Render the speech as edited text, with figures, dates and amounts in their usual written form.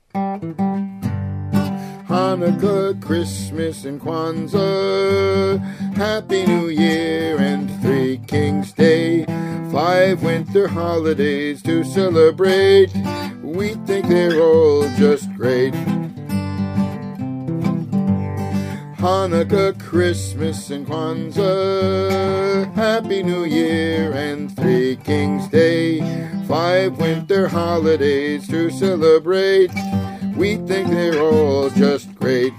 Hanukkah, Christmas, and Kwanzaa, Happy New Year and Three Kings Day, 5 winter holidays to celebrate. We think they're all just great. Hanukkah, Christmas, and Kwanzaa, Happy New Year and Three Kings Day, 5 winter holidays to celebrate. We think they're all just great.